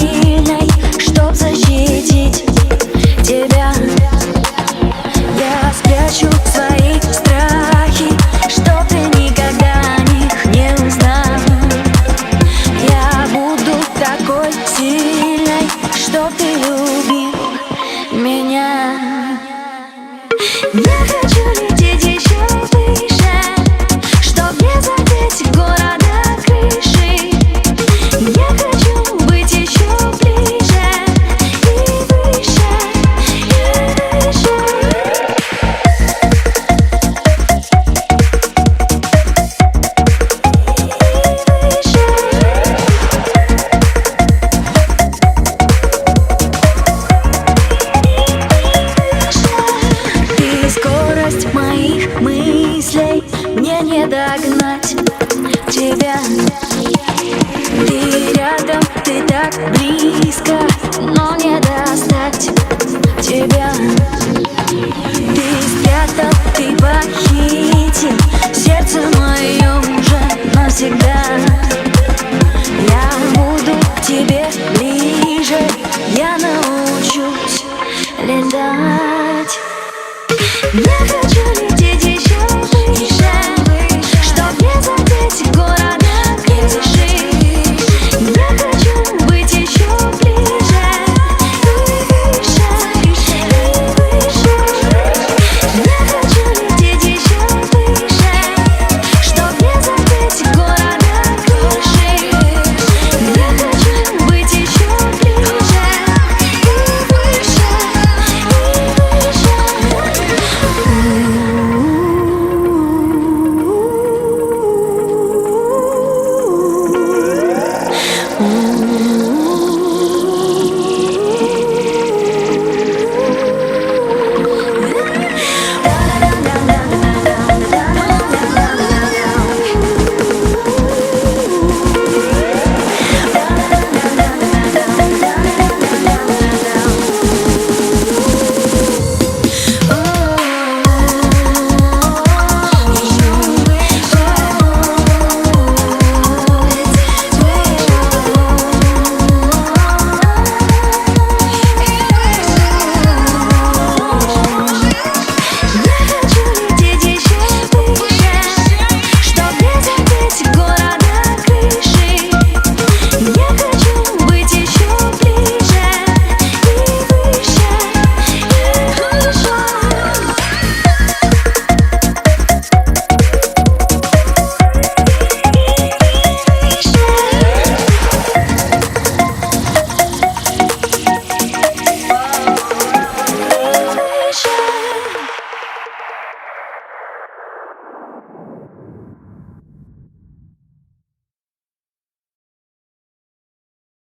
сильной, чтоб защитить тебя. Я спрячу свои страхи, чтоб ты никогда о них не узнал. Я буду такой сильной, чтоб ты любил меня. Я хочу лететь еще выше, чтоб не задеть города крыши. Я хочу быть еще ближе и выше, и выше. Ты скорость моих мыслей, мне не догнать тебя. Ты рядом, ты так близко, но не достать тебя. Ты спрятал, ты похитил сердце мое уже навсегда. Я буду к тебе